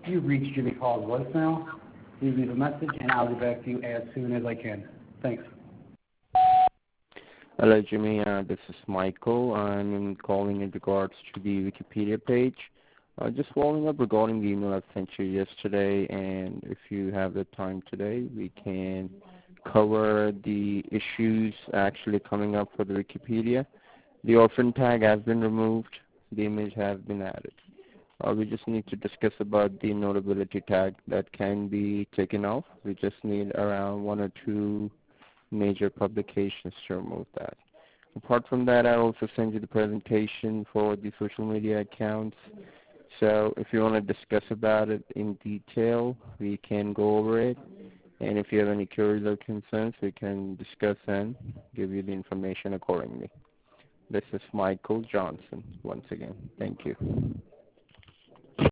You've reached Jimmy Hall's voicemail. Please leave a message, and I'll get back to you as soon as I can. Thanks. Hello, Jimmy. This is Michael. I'm calling in regards to the Wikipedia page. Just following up regarding the email I sent you yesterday, and if you have the time today, we can cover the issues actually coming up for the Wikipedia. The orphan tag has been removed. The image has been added. We just need to discuss about the notability tag that can be taken off. We just need around one or two major publications to remove that. Apart from that, I also send you the presentation for the social media accounts. So if you want to discuss about it in detail, we can go over it. And if you have any queries or concerns, we can discuss and give you the information accordingly. This is Michael Johnson once again. Thank you.